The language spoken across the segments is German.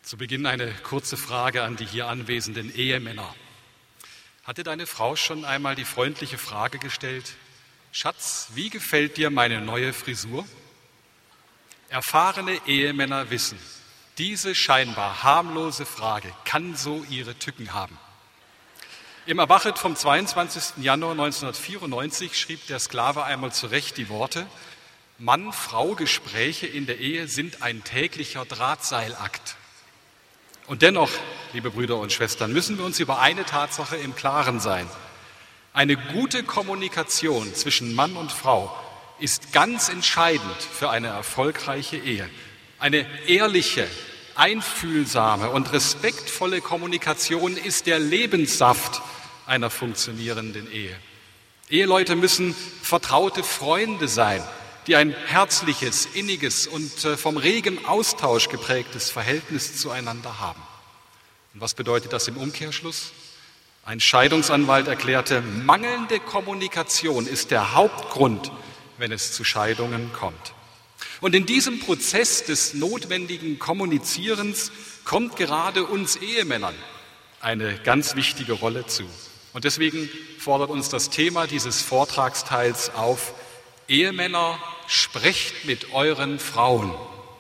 Zu Beginn eine kurze Frage an die hier anwesenden Ehemänner. Hatte deine Frau schon einmal die freundliche Frage gestellt: Schatz, wie gefällt dir meine neue Frisur? Erfahrene Ehemänner wissen, diese scheinbar harmlose Frage kann so ihre Tücken haben. Im Abachet vom 22. Januar 1994 schrieb der Sklave einmal zurecht die Worte: Mann-Frau-Gespräche in der Ehe sind ein täglicher Drahtseilakt. Und dennoch, liebe Brüder und Schwestern, müssen wir uns über eine Tatsache im Klaren sein. Eine gute Kommunikation zwischen Mann und Frau ist ganz entscheidend für eine erfolgreiche Ehe. Eine ehrliche, einfühlsame und respektvolle Kommunikation ist der Lebenssaft einer funktionierenden Ehe. Eheleute müssen vertraute Freunde sein, die ein herzliches, inniges und vom regem Austausch geprägtes Verhältnis zueinander haben. Und was bedeutet das im Umkehrschluss? Ein Scheidungsanwalt erklärte, mangelnde Kommunikation ist der Hauptgrund, wenn es zu Scheidungen kommt. Und in diesem Prozess des notwendigen Kommunizierens kommt gerade uns Ehemännern eine ganz wichtige Rolle zu. Und deswegen fordert uns das Thema dieses Vortragsteils auf: Ehemänner, sprecht mit euren Frauen.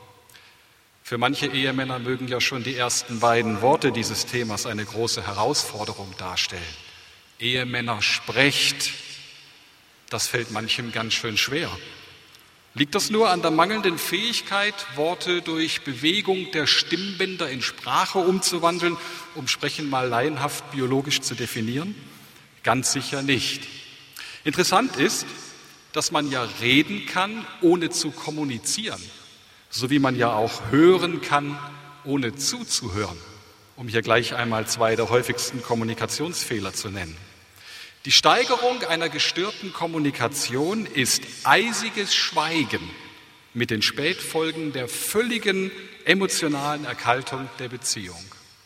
Für manche Ehemänner mögen ja schon die ersten beiden Worte dieses Themas eine große Herausforderung darstellen. Ehemänner, sprecht. Das fällt manchem ganz schön schwer. Liegt das nur an der mangelnden Fähigkeit, Worte durch Bewegung der Stimmbänder in Sprache umzuwandeln, um Sprechen mal laienhaft biologisch zu definieren? Ganz sicher nicht. Interessant ist, dass man ja reden kann, ohne zu kommunizieren, so wie man ja auch hören kann, ohne zuzuhören, um hier gleich einmal zwei der häufigsten Kommunikationsfehler zu nennen. Die Steigerung einer gestörten Kommunikation ist eisiges Schweigen mit den Spätfolgen der völligen emotionalen Erkaltung der Beziehung.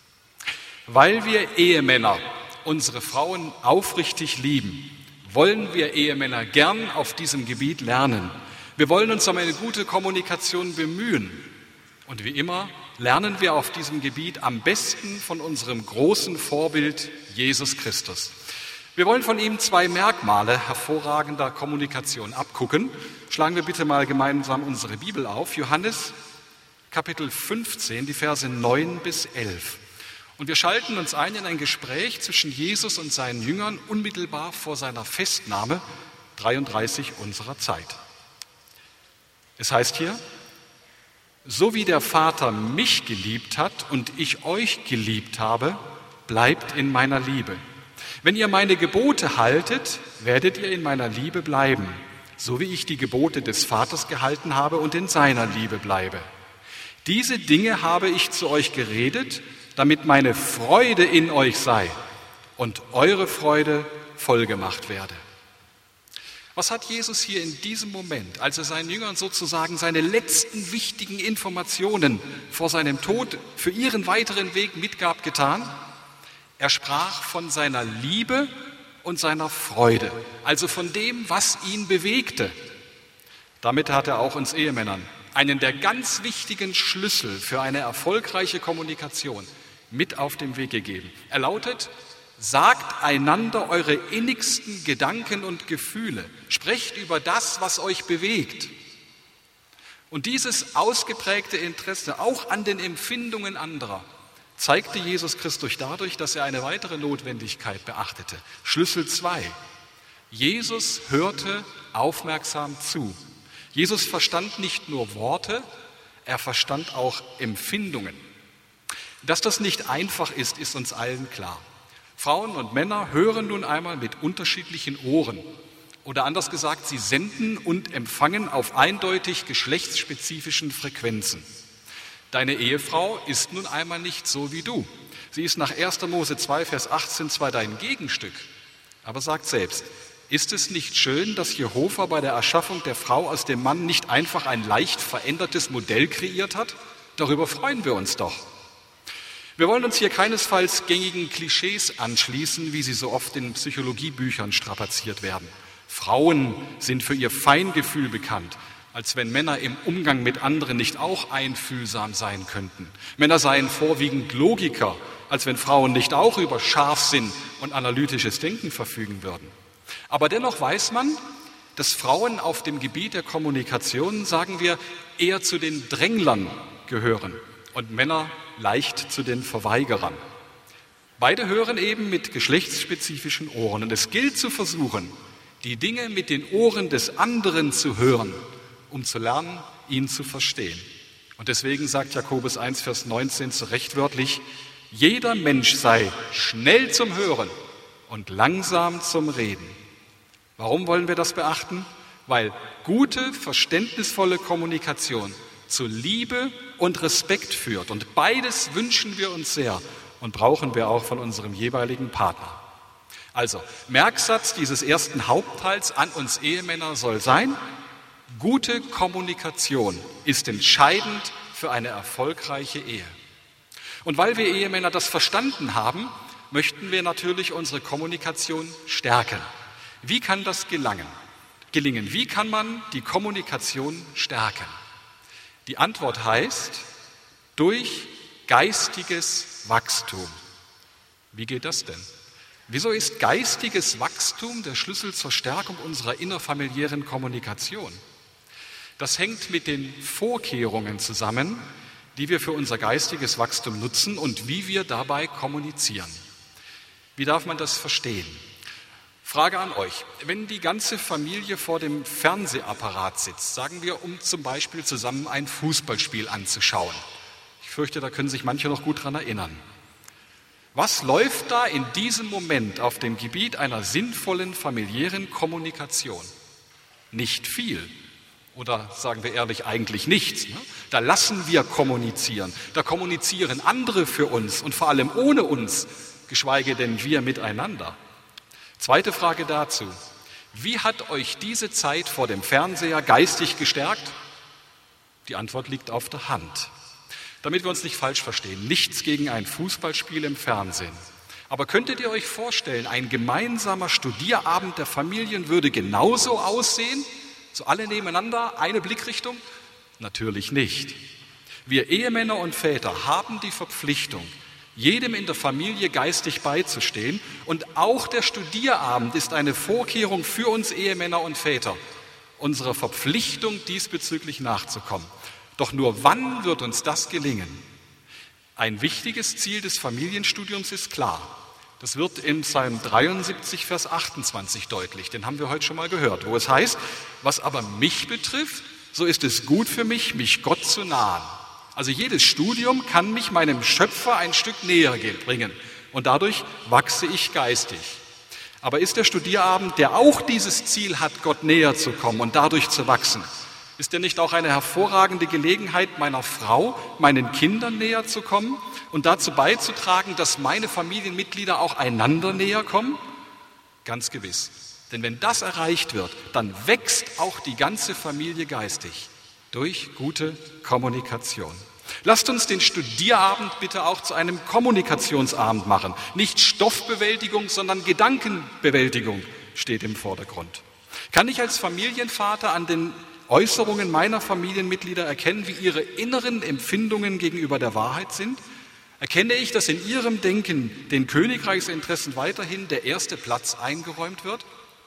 Weil wir Ehemänner unsere Frauen aufrichtig lieben, wollen wir Ehemänner gern auf diesem Gebiet lernen. Wir wollen uns um eine gute Kommunikation bemühen. Und wie immer lernen wir auf diesem Gebiet am besten von unserem großen Vorbild Jesus Christus. Wir wollen von ihm zwei Merkmale hervorragender Kommunikation abgucken. Schlagen wir bitte mal gemeinsam unsere Bibel auf. Johannes Kapitel 15, die Verse 9 bis 11. Und wir schalten uns ein in ein Gespräch zwischen Jesus und seinen Jüngern unmittelbar vor seiner Festnahme, 33 unserer Zeit. Es heißt hier: So wie der Vater mich geliebt hat und ich euch geliebt habe, bleibt in meiner Liebe. Wenn ihr meine Gebote haltet, werdet ihr in meiner Liebe bleiben, so wie ich die Gebote des Vaters gehalten habe und in seiner Liebe bleibe. Diese Dinge habe ich zu euch geredet, damit meine Freude in euch sei und eure Freude vollgemacht werde. Was hat Jesus hier in diesem Moment, als er seinen Jüngern sozusagen seine letzten wichtigen Informationen vor seinem Tod für ihren weiteren Weg mitgab, getan? Er sprach von seiner Liebe und seiner Freude, also von dem, was ihn bewegte. Damit hat er auch uns Ehemännern einen der ganz wichtigen Schlüssel für eine erfolgreiche Kommunikation mit auf den Weg gegeben. Er lautet: Sagt einander eure innigsten Gedanken und Gefühle. Sprecht über das, was euch bewegt. Und dieses ausgeprägte Interesse auch an den Empfindungen anderer zeigte Jesus Christus dadurch, dass er eine weitere Notwendigkeit beachtete. Schlüssel 2. Jesus hörte aufmerksam zu. Jesus verstand nicht nur Worte, er verstand auch Empfindungen. Dass das nicht einfach ist, ist uns allen klar. Frauen und Männer hören nun einmal mit unterschiedlichen Ohren. Oder anders gesagt, sie senden und empfangen auf eindeutig geschlechtsspezifischen Frequenzen. Deine Ehefrau ist nun einmal nicht so wie du. Sie ist nach 1. Mose 2, Vers 18 zwar dein Gegenstück, aber sagt selbst: Ist es nicht schön, dass Jehova bei der Erschaffung der Frau aus dem Mann nicht einfach ein leicht verändertes Modell kreiert hat? Darüber freuen wir uns doch. Wir wollen uns hier keinesfalls gängigen Klischees anschließen, wie sie so oft in Psychologiebüchern strapaziert werden. Frauen sind für ihr Feingefühl bekannt. als wenn Männer im Umgang mit anderen nicht auch einfühlsam sein könnten. Männer seien vorwiegend Logiker, als wenn Frauen nicht auch über Scharfsinn und analytisches Denken verfügen würden. Aber dennoch weiß man, dass Frauen auf dem Gebiet der Kommunikation, sagen wir, eher zu den Dränglern gehören und Männer leicht zu den Verweigerern. Beide hören eben mit geschlechtsspezifischen Ohren. Und es gilt zu versuchen, die Dinge mit den Ohren des anderen zu hören, um zu lernen, ihn zu verstehen. Und deswegen sagt Jakobus 1, Vers 19 so recht wörtlich, jeder Mensch sei schnell zum Hören und langsam zum Reden. Warum wollen wir das beachten? Weil gute, verständnisvolle Kommunikation zu Liebe und Respekt führt. Und beides wünschen wir uns sehr und brauchen wir auch von unserem jeweiligen Partner. Also, Merksatz dieses ersten Hauptteils an uns Ehemänner soll sein, gute Kommunikation ist entscheidend für eine erfolgreiche Ehe. Und weil wir Ehemänner das verstanden haben, möchten wir natürlich unsere Kommunikation stärken. Wie kann das gelingen? Wie kann man die Kommunikation stärken? Die Antwort heißt, durch geistiges Wachstum. Wie geht das denn? Wieso ist geistiges Wachstum der Schlüssel zur Stärkung unserer innerfamiliären Kommunikation? Das hängt mit den Vorkehrungen zusammen, die wir für unser geistiges Wachstum nutzen und wie wir dabei kommunizieren. Wie darf man das verstehen? Frage an euch. Wenn die ganze Familie vor dem Fernsehapparat sitzt, sagen wir, um zum Beispiel zusammen ein Fußballspiel anzuschauen. Ich fürchte, da können sich manche noch gut daran erinnern. Was läuft da in diesem Moment auf dem Gebiet einer sinnvollen familiären Kommunikation? Nicht viel. Oder sagen wir ehrlich, eigentlich nichts. Da lassen wir kommunizieren. Da kommunizieren andere für uns und vor allem ohne uns, geschweige denn wir miteinander. Zweite Frage dazu. Wie hat euch diese Zeit vor dem Fernseher geistig gestärkt? Die Antwort liegt auf der Hand. Damit wir uns nicht falsch verstehen, nichts gegen ein Fußballspiel im Fernsehen. Aber könntet ihr euch vorstellen, ein gemeinsamer Studierabend der Familien würde genauso aussehen? So alle nebeneinander, eine Blickrichtung? Natürlich nicht. Wir Ehemänner und Väter haben die Verpflichtung, jedem in der Familie geistig beizustehen. Und auch der Studierabend ist eine Vorkehrung für uns Ehemänner und Väter, unserer Verpflichtung diesbezüglich nachzukommen. Doch nur wann wird uns das gelingen? Ein wichtiges Ziel des Familienstudiums ist klar. Das wird in Psalm 73, Vers 28 deutlich. Den haben wir heute schon mal gehört, wo es heißt, was aber mich betrifft, so ist es gut für mich, mich Gott zu nahen. Also jedes Studium kann mich meinem Schöpfer ein Stück näher bringen und dadurch wachse ich geistig. Aber ist der Studierabend, der auch dieses Ziel hat, Gott näher zu kommen und dadurch zu wachsen, ist der nicht auch eine hervorragende Gelegenheit, meiner Frau, meinen Kindern näher zu kommen und dazu beizutragen, dass meine Familienmitglieder auch einander näher kommen? Ganz gewiss. Denn wenn das erreicht wird, dann wächst auch die ganze Familie geistig durch gute Kommunikation. Lasst uns den Studierabend bitte auch zu einem Kommunikationsabend machen. Nicht Stoffbewältigung, sondern Gedankenbewältigung steht im Vordergrund. Kann ich als Familienvater an den Äußerungen meiner Familienmitglieder erkennen, wie ihre inneren Empfindungen gegenüber der Wahrheit sind? Erkenne ich, dass in ihrem Denken den Königreichsinteressen weiterhin der erste Platz eingeräumt wird?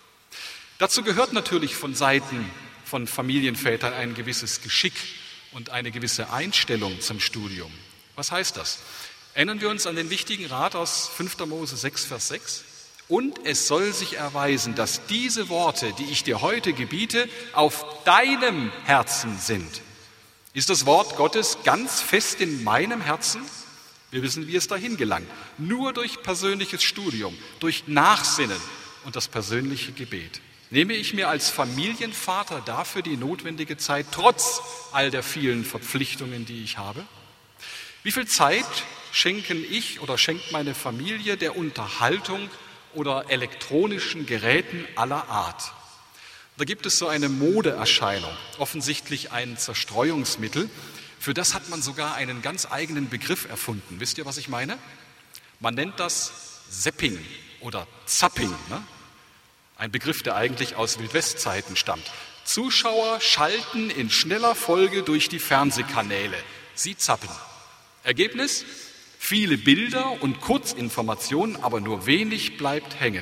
Dazu gehört natürlich von Seiten von Familienvätern ein gewisses Geschick und eine gewisse Einstellung zum Studium. Was heißt das? Erinnern wir uns an den wichtigen Rat aus 5. Mose 6, Vers 6? Und es soll sich erweisen, dass diese Worte, die ich dir heute gebiete, auf deinem Herzen sind. Ist das Wort Gottes ganz fest in meinem Herzen? Wir wissen, wie es dahin gelangt. Nur durch persönliches Studium, durch Nachsinnen und das persönliche Gebet. Nehme ich mir als Familienvater dafür die notwendige Zeit, trotz all der vielen Verpflichtungen, die ich habe? Wie viel Zeit schenken ich oder schenkt meine Familie der Unterhaltung oder elektronischen Geräten aller Art? Da gibt es so eine Modeerscheinung, offensichtlich ein Zerstreuungsmittel. Für das hat man sogar einen ganz eigenen Begriff erfunden. Wisst ihr, was ich meine? Man nennt das Zapping oder Zapping, ne? Ein Begriff, der eigentlich aus Wildwestzeiten stammt. Zuschauer schalten in schneller Folge durch die Fernsehkanäle. Sie zappen. Ergebnis? Viele Bilder und Kurzinformationen, aber nur wenig bleibt hängen.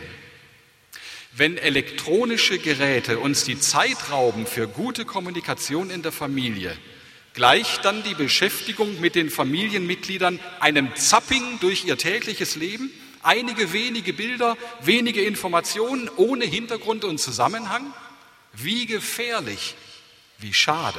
Wenn elektronische Geräte uns die Zeit rauben für gute Kommunikation in der Familie, gleicht dann die Beschäftigung mit den Familienmitgliedern einem Zapping durch ihr tägliches Leben? Einige wenige Bilder, wenige Informationen ohne Hintergrund und Zusammenhang? Wie gefährlich, wie schade.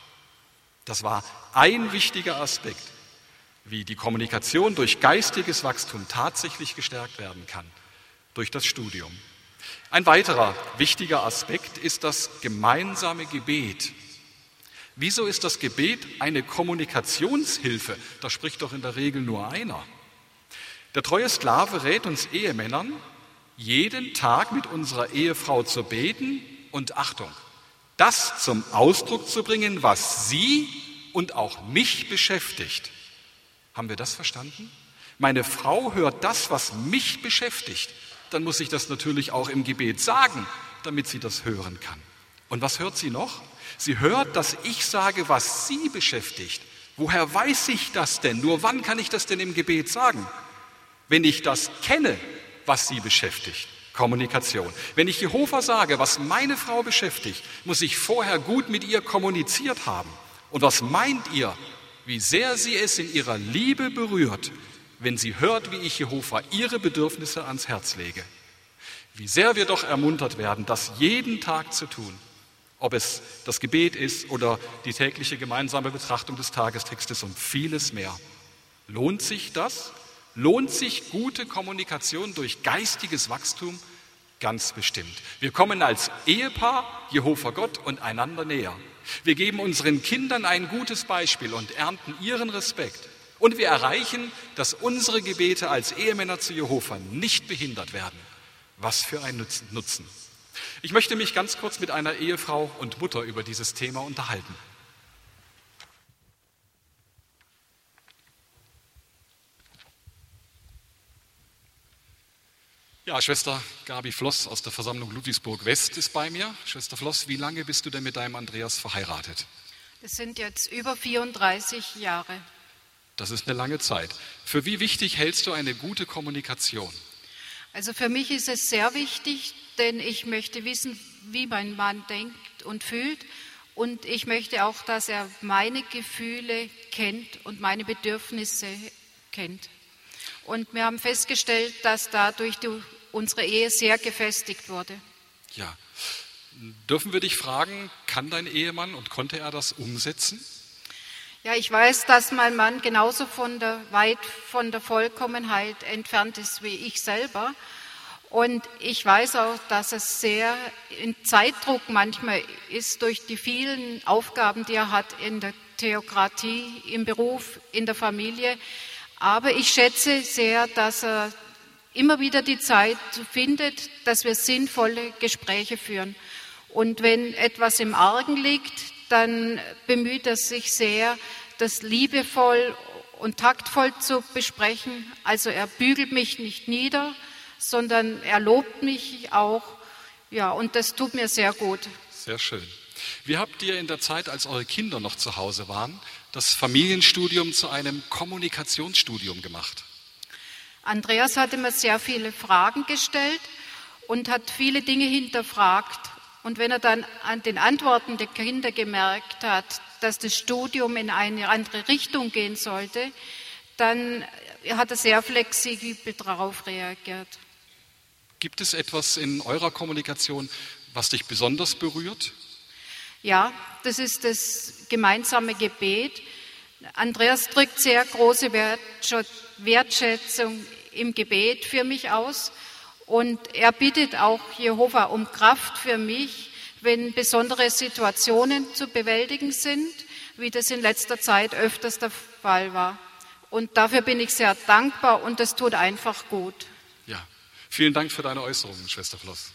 Das war ein wichtiger Aspekt, wie die Kommunikation durch geistiges Wachstum tatsächlich gestärkt werden kann, durch das Studium. Ein weiterer wichtiger Aspekt ist das gemeinsame Gebet. Wieso ist das Gebet eine Kommunikationshilfe? Da spricht doch in der Regel nur einer. Der treue Sklave rät uns Ehemännern, jeden Tag mit unserer Ehefrau zu beten und Achtung, das zum Ausdruck zu bringen, was sie und auch mich beschäftigt. Haben wir das verstanden? Meine Frau hört das, was mich beschäftigt. Dann muss ich das natürlich auch im Gebet sagen, damit sie das hören kann. Und was hört sie noch? Sie hört, dass ich sage, was sie beschäftigt. Woher weiß ich das denn? Nur wann kann ich das denn im Gebet sagen? Wenn ich das kenne, was sie beschäftigt. Kommunikation. Wenn ich Jehova sage, was meine Frau beschäftigt, muss ich vorher gut mit ihr kommuniziert haben. Und was meint ihr, wie sehr sie es in ihrer Liebe berührt, wenn sie hört, wie ich Jehova ihre Bedürfnisse ans Herz lege? Wie sehr wir doch ermuntert werden, das jeden Tag zu tun, ob es das Gebet ist oder die tägliche gemeinsame Betrachtung des Tagestextes und vieles mehr. Lohnt sich das? Lohnt sich gute Kommunikation durch geistiges Wachstum? Ganz bestimmt. Wir kommen als Ehepaar, Jehova Gott und einander näher. Wir geben unseren Kindern ein gutes Beispiel und ernten ihren Respekt. Und wir erreichen, dass unsere Gebete als Ehemänner zu Jehova nicht behindert werden. Was für ein Nutzen. Ich möchte mich ganz kurz mit einer Ehefrau und Mutter über dieses Thema unterhalten. Ja, Schwester Gabi Floss aus der Versammlung Ludwigsburg West ist bei mir. Schwester Floss, wie lange bist du denn mit deinem Andreas verheiratet? Das sind jetzt über 34 Jahre. Das ist eine lange Zeit. Für wie wichtig hältst du eine gute Kommunikation? Also für mich ist es sehr wichtig, denn ich möchte wissen, wie mein Mann denkt und fühlt. Und ich möchte auch, dass er meine Gefühle kennt und meine Bedürfnisse kennt. Und wir haben festgestellt, dass dadurch unsere Ehe sehr gefestigt wurde. Ja. Dürfen wir dich fragen, kann dein Ehemann und konnte er das umsetzen? Ja, ich weiß, dass mein Mann genauso weit von der Vollkommenheit entfernt ist wie ich selber. Und ich weiß auch, dass es sehr in Zeitdruck manchmal ist durch die vielen Aufgaben, die er hat in der Theokratie, im Beruf, in der Familie. Aber ich schätze sehr, dass er immer wieder die Zeit findet, dass wir sinnvolle Gespräche führen. Und wenn etwas im Argen liegt, dann bemüht er sich sehr, das liebevoll und taktvoll zu besprechen. Also er bügelt mich nicht nieder, sondern er lobt mich auch. Ja, und das tut mir sehr gut. Sehr schön. Wie habt ihr in der Zeit, als eure Kinder noch zu Hause waren, das Familienstudium zu einem Kommunikationsstudium gemacht? Andreas hat immer sehr viele Fragen gestellt und hat viele Dinge hinterfragt. Und wenn er dann an den Antworten der Kinder gemerkt hat, dass das Studium in eine andere Richtung gehen sollte, dann hat er sehr flexibel darauf reagiert. Gibt es etwas in eurer Kommunikation, was dich besonders berührt? Ja, das ist das gemeinsame Gebet. Andreas drückt sehr große Wertschätzung im Gebet für mich aus. Und er bittet auch Jehova um Kraft für mich, wenn besondere Situationen zu bewältigen sind, wie das in letzter Zeit öfters der Fall war. Und dafür bin ich sehr dankbar und das tut einfach gut. Ja, vielen Dank für deine Äußerungen, Schwester Floss.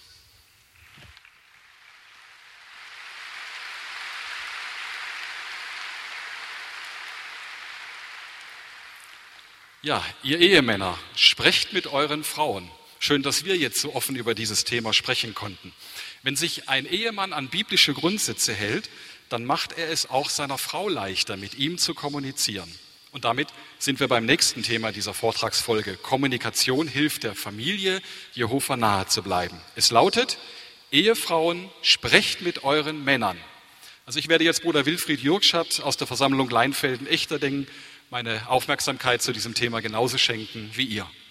Ja, ihr Ehemänner, sprecht mit euren Frauen. Schön, dass wir jetzt so offen über dieses Thema sprechen konnten. Wenn sich ein Ehemann an biblische Grundsätze hält, dann macht er es auch seiner Frau leichter, mit ihm zu kommunizieren. Und damit sind wir beim nächsten Thema dieser Vortragsfolge. Kommunikation hilft der Familie, Jehova nahe zu bleiben. Es lautet: Ehefrauen, sprecht mit euren Männern. Also ich werde jetzt Bruder Wilfried Jürgschat aus der Versammlung Leinfelden-Echterdingen meine Aufmerksamkeit zu diesem Thema genauso schenken wie ihr.